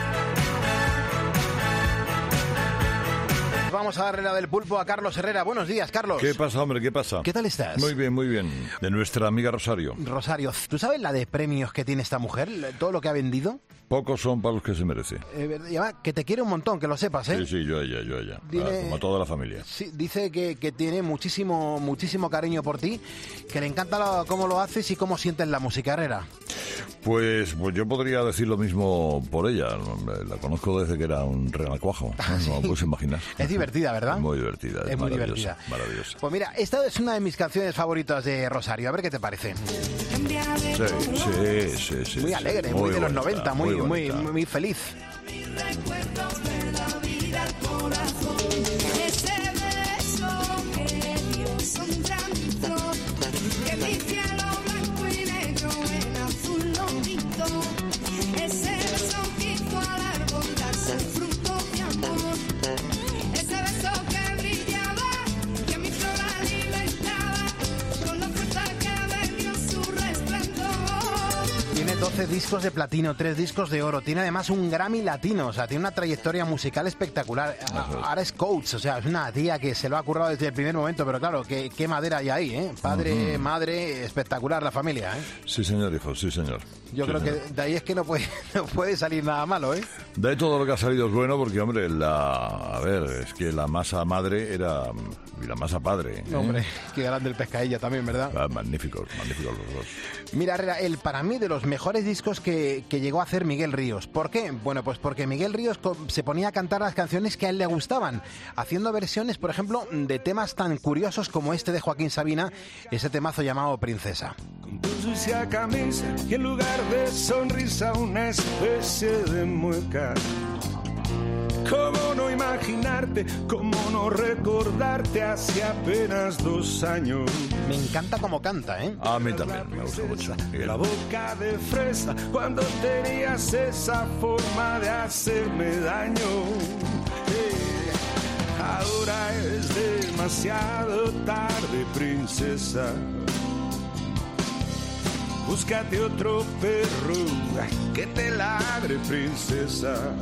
Vamos a darle la del Pulpo a Carlos Herrera. Buenos días, Carlos. ¿Qué pasa, hombre? ¿Qué pasa? ¿Qué tal estás? Muy bien, muy bien. De nuestra amiga Rosario. Rosario, ¿tú sabes la de premios que tiene esta mujer? Todo lo que ha vendido. Pocos son para los que se merece. Eh, y además, que te quiere un montón, que lo sepas, ¿eh? Sí, sí, yo a ella, yo a ella. Tiene- Ah, como a toda la familia. Sí, dice que, que tiene muchísimo muchísimo cariño por ti, que le encanta lo- cómo lo haces y cómo sientes la música, Herrera. Pues, pues yo podría decir lo mismo por ella. La conozco desde que era un renacuajo. No, no lo puedes imaginar. Es divertida, ¿verdad? Muy divertida. Es muy maravillosa, divertida. Maravillosa. Pues mira, esta es una de mis canciones favoritas de Rosario. A ver qué te parece. Sí, sí, sí, sí. Muy sí. alegre, muy, de los bonita, noventa, muy, muy, bonita. muy, muy feliz. Ese beso que dio sonrando, que mi cielo blanco y negro en azul lo pintó. Ese beso que hizo al árbol darse fruto de amor. Ese beso que brillaba, que mi flor alimentaba, con la fuerza que venía su resplandor. Tiene doce discos de platino, tres discos de oro. Tiene además un Grammy latino, o sea, tiene una trayectoria musical espectacular. A- Ahora es coach, o sea, es una tía que se lo ha currado desde el primer momento, pero claro, qué, qué madera hay ahí, ¿eh? Padre, Ujú. madre, espectacular la familia, ¿eh? Sí, señor, hijo, sí, señor. Yo Sí, creo señor. que de ahí es que no puede, no puede salir nada malo, ¿eh? De todo lo que ha salido es bueno porque, hombre, la... A ver, es que la masa madre era... Y la masa padre. ¿eh? Hombre, qué grande el pescadilla también, ¿verdad? Ah, magníficos, magníficos los dos. Mira, Herrera, el para mí de los mejores discos que, que llegó a hacer Miguel Ríos. ¿Por qué? Bueno, pues porque Miguel Ríos co- se ponía a cantar las canciones que a él le gustaban, haciendo versiones, por ejemplo, de temas tan curiosos como este de Joaquín Sabina, ese temazo llamado Princesa. Tu sucia camisa y en lugar de sonrisa una especie de mueca. ¿Cómo no imaginarte, cómo no recordarte hace apenas dos años? Me encanta cómo canta, ¿eh? A mí también me gusta mucho. La boca de fresa cuando tenías esa forma de hacerme daño. Eh, ahora es demasiado tarde, princesa. Búscate otro perro que te ladre, princesa.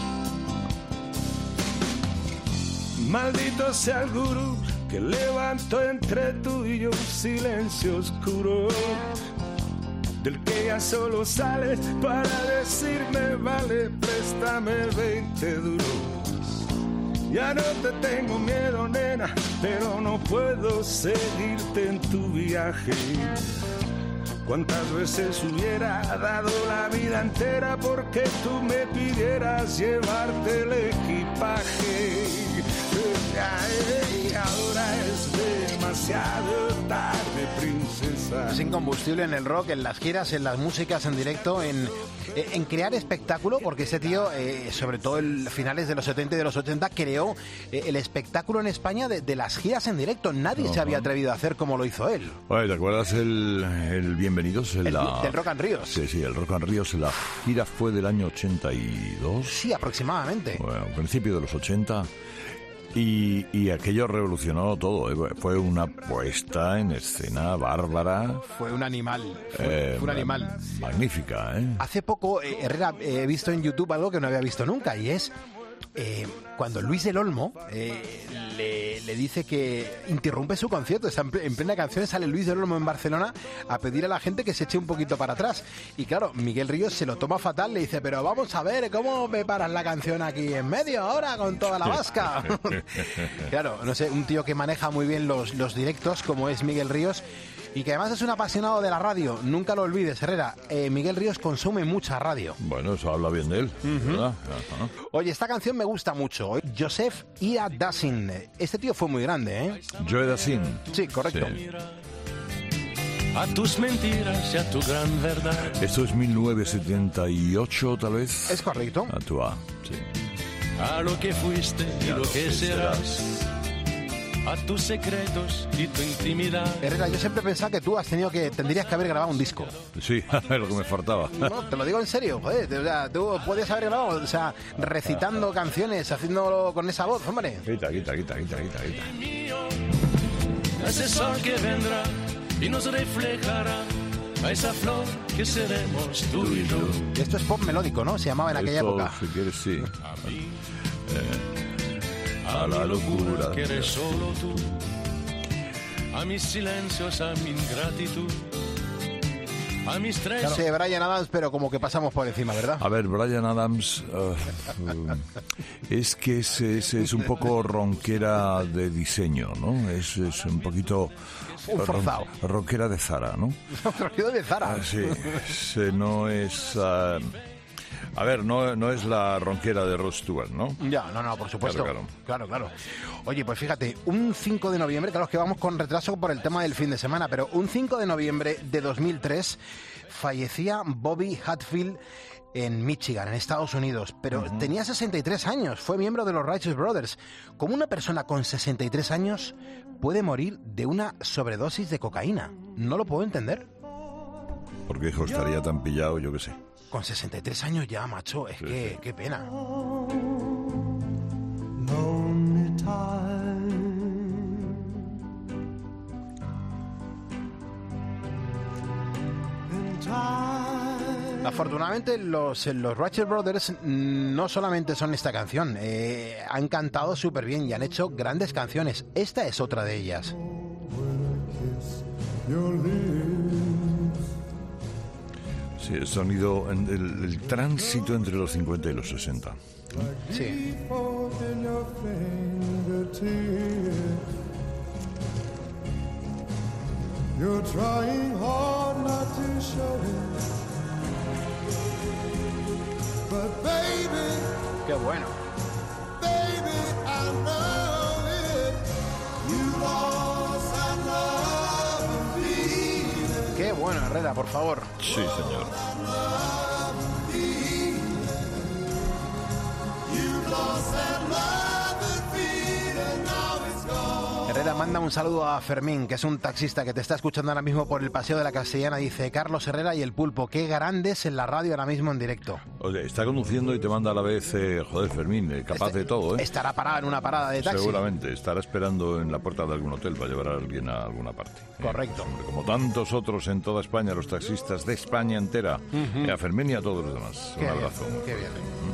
Maldito sea el gurú que levantó entre tú y yo un silencio oscuro, del que ya solo sales para decirme vale, préstame veinte duros. Ya no te tengo miedo, nena, pero no puedo seguirte en tu viaje. Cuántas veces hubiera dado la vida entera porque tú me pidieras llevarte el equipaje. Ay, ahora es demasiado tarde, princesa. Es incombustible en el rock, en las giras, en las músicas, en directo, en, en crear espectáculo, porque ese tío, eh, sobre todo en finales de los setenta y de los ochenta, creó eh, el espectáculo en España de, de las giras en directo. Nadie se había atrevido a hacer como lo hizo él. Oye, ¿te acuerdas el, el Bienvenidos? En El- la... del Rock and Ríos. Sí, sí, el Rock and Ríos. La gira fue del año ochenta y dos. Sí, aproximadamente. Bueno, principio de los ochenta. Y, y aquello revolucionó todo. ¿eh? Fue una puesta en escena bárbara. Fue un animal. Fue, eh, fue un animal. Magnífica, ¿eh? Hace poco, eh, Herrera, he visto en YouTube algo que no había visto nunca, y es eh, cuando Luis del Olmo eh, le, le dice que interrumpe su concierto. Está en, ple- en plena canción, sale Luis del Olmo en Barcelona a pedir a la gente que se eche un poquito para atrás. Y claro, Miguel Ríos se lo toma fatal, le dice, pero vamos a ver, ¿cómo me paras la canción aquí en medio ahora con toda la vasca? Claro, no sé, un tío que maneja muy bien los, los directos, como es Miguel Ríos, y que además es un apasionado de la radio. Nunca lo olvides, Herrera. Eh, Miguel Ríos consume mucha radio. Bueno, eso habla bien de él, ¿verdad? Ajá. Oye, esta canción me gusta mucho. Joseph Ia Dassin. Este tío fue muy grande, ¿eh? Joe Dassin. Sí, correcto. Sí. A tus mentiras y a tu gran verdad. Esto es mil novecientos setenta y ocho, tal vez. Es correcto. A tu A, sí. A lo que fuiste y Ya lo lo que que serás. A tus secretos y tu intimidad. Herrera, yo siempre pensaba que tú has tenido que tendrías que haber grabado un disco. Sí, es lo que me faltaba. No, te lo digo en serio, joder. O sea, tú podías haber grabado, o sea, recitando canciones, haciéndolo con esa voz, hombre. Quita, quita, quita, quita, quita, quita. Ese sol que vendrá y nos reflejará a esa flor que seremos tú y yo. Esto es pop melódico, ¿no? Se llamaba en aquella Esto, época. si quieres, sí. Eh, a la locura. Que eres solo tú. A mis silencios, a mi ingratitud. A mis tres. Claro. Sí, Bryan Adams, pero como que pasamos por encima, ¿verdad? A ver, Bryan Adams uh, um, es que es, es, es un poco ronquera de diseño, ¿no? Es, es un poquito... Un forzado. Ron, ronquera de Zara, ¿no? Ronquera de Zara. Ah, sí, sí, no es... Uh, a ver, no, no es la ronquera de Rod Stewart, ¿no? Ya, no, no, por supuesto. Claro, claro, claro. Oye, pues fíjate, un cinco de noviembre, claro, es que vamos con retraso por el tema del fin de semana, pero un cinco de noviembre de dos mil tres fallecía Bobby Hatfield en Michigan, en Estados Unidos, pero uh-huh. tenía sesenta y tres años, fue miembro de los Righteous Brothers. ¿Cómo una persona con sesenta y tres años puede morir de una sobredosis de cocaína? No lo puedo entender. Porque, hijo, estaría tan pillado, yo qué sé. Con sesenta y tres años ya, macho, es sí, que, sí. qué pena. Afortunadamente los, los Righteous Brothers no solamente son esta canción, eh, han cantado súper bien y han hecho grandes canciones. Esta es otra de ellas. Sí, el sonido, el, el tránsito entre los cincuenta y los sesenta. Sí. You're trying hard not to show it. But baby, qué bueno. Baby, I know it. You lost that love and feeling. Qué bueno, Herrera, por favor. Sí, señor. You lost that love and feeling. Now it's gone. Herrera manda un saludo a Fermín, que es un taxista que te está escuchando ahora mismo por el Paseo de la Castellana. Dice, Carlos Herrera y el Pulpo, qué grandes en la radio ahora mismo en directo. Oye, está conduciendo y te manda a la vez, eh, joder, Fermín, eh, capaz este, de todo, ¿eh? Estará parada en una parada de taxi. Seguramente, estará esperando en la puerta de algún hotel para llevar a alguien a alguna parte. Correcto. Eh, hombre, como tantos otros en toda España, los taxistas de España entera. Uh-huh. eh, a Fermín y a todos los demás. Qué un abrazo. Bien, qué bien.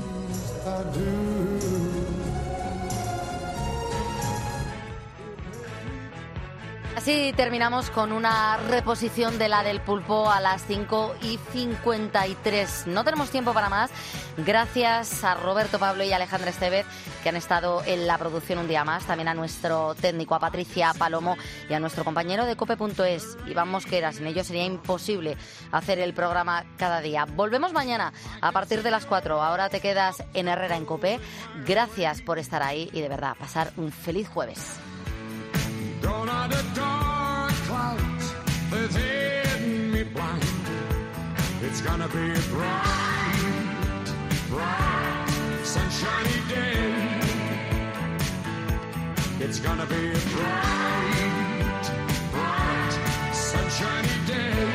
Así terminamos con una reposición de la del Pulpo a las cinco y cincuenta y tres. No tenemos tiempo para más. Gracias a Roberto Pablo y Alejandra Estevez, que han estado en la producción un día más. También a nuestro técnico, a Patricia Palomo, y a nuestro compañero de cope punto es, Iván Mosquera. Sin ellos sería imposible hacer el programa cada día. Volvemos mañana a partir de las cuatro. Ahora te quedas en Herrera en Cope. Gracias por estar ahí y de verdad, pasar un feliz jueves. Gone are the dark clouds that's hidden me blind. It's gonna be a bright, bright, sunshiny day. It's gonna be a bright, bright, sunshiny day.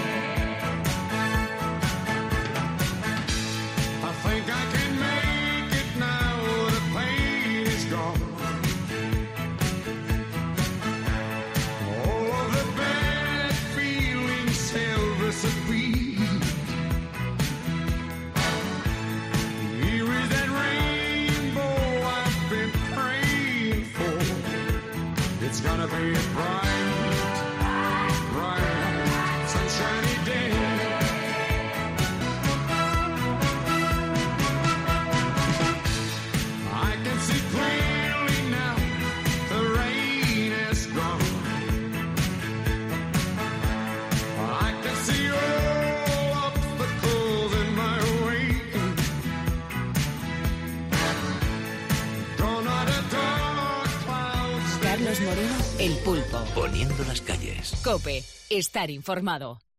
I think I can make it now, the pain is gone. Here is that rainbow Carlos Moreno, El Pulpo. Poniendo las calles. COPE. Estar informado.